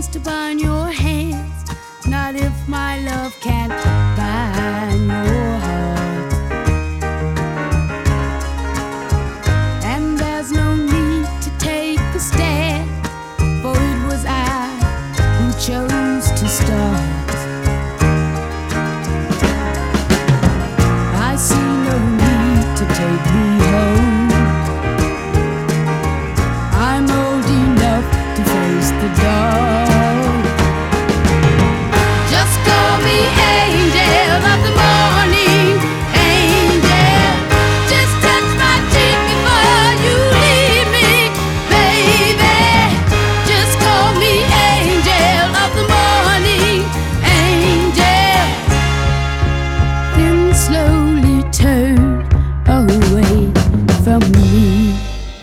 chains to bind your hands, not if my love can't bind your heart. And there's no need to take a stand, for it was I who chose to start. I see no need to take me home. I'm old enough to face the dark. Just call me angel of the morning, angel. Just touch my cheek before you leave me, baby. Just call me angel of the morning, angel. Then slowly turn away from me.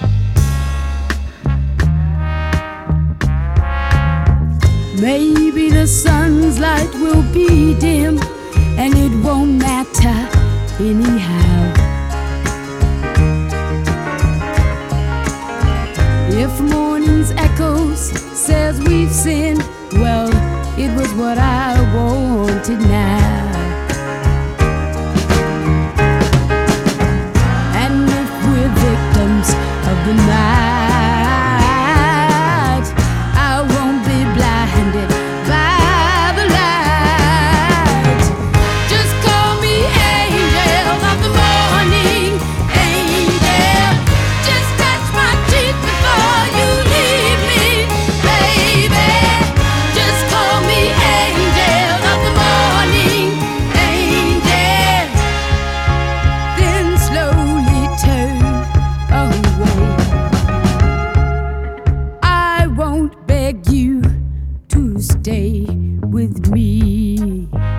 Maybe the sun's light will be dim, and it won't matter anyhow. If morning's echoes says we've sinned, well, it was what I wanted now. And if we're victims of the night, I won't be blinded by the light. Just call me angel of the morning, angel. Just touch my cheek before you leave me, baby. Just call me angel of the morning, angel. Then slowly turn away. I won't beg you to stay with me.